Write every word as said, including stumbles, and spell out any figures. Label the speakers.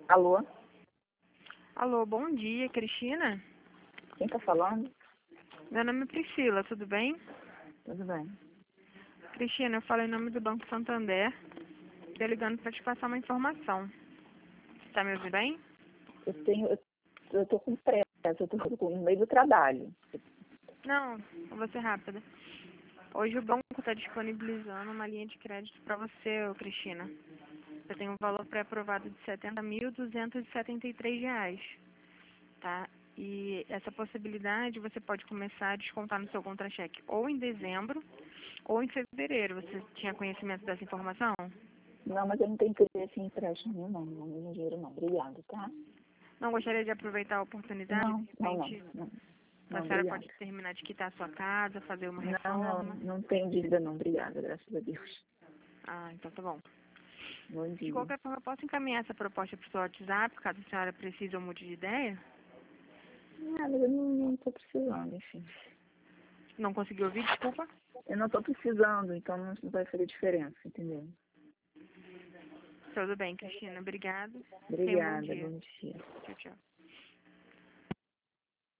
Speaker 1: Alô?
Speaker 2: Alô, bom dia, Cristina?
Speaker 1: Quem tá falando?
Speaker 2: Meu nome é Priscila, tudo bem?
Speaker 1: Tudo bem.
Speaker 2: Cristina, eu falo em nome do Banco Santander. Estou ligando para te passar uma informação. Tá me ouvindo bem?
Speaker 1: Eu tenho, eu, eu tô com pressa, eu tô com- no meio do trabalho.
Speaker 2: Não, eu vou ser rápida. Hoje o banco está disponibilizando uma linha de crédito para você, ô, Cristina. Você tem um valor pré-aprovado de setenta mil duzentos e setenta e três reais, tá? E essa possibilidade você pode começar a descontar no seu contra-cheque ou em dezembro ou em fevereiro. Você tinha conhecimento dessa informação?
Speaker 1: Não, mas eu não tenho interesse em empréstimo nenhum, não. Não tenho dinheiro, não. Obrigado, tá?
Speaker 2: Não gostaria de aproveitar a oportunidade?
Speaker 1: Não,
Speaker 2: De
Speaker 1: não, não.
Speaker 2: repente,
Speaker 1: Não,
Speaker 2: a
Speaker 1: não
Speaker 2: senhora
Speaker 1: obrigada.
Speaker 2: pode terminar de quitar a sua casa, fazer uma
Speaker 1: Não, não,
Speaker 2: reforma?
Speaker 1: não tenho dívida, não. Obrigada, graças a Deus.
Speaker 2: Ah, então tá bom.
Speaker 1: Bom
Speaker 2: De
Speaker 1: dia.
Speaker 2: qualquer forma, eu posso encaminhar essa proposta para o seu WhatsApp, caso a senhora precise ou mude de ideia?
Speaker 1: Ah, mas eu não, não tô precisando, enfim.
Speaker 2: Não conseguiu ouvir, desculpa?
Speaker 1: Eu não tô precisando, então não vai fazer diferença, entendeu?
Speaker 2: Tudo bem, Cristina. Obrigada. Tenha um bom
Speaker 1: Obrigada,
Speaker 2: dia.
Speaker 1: bom dia.
Speaker 2: Tchau, tchau.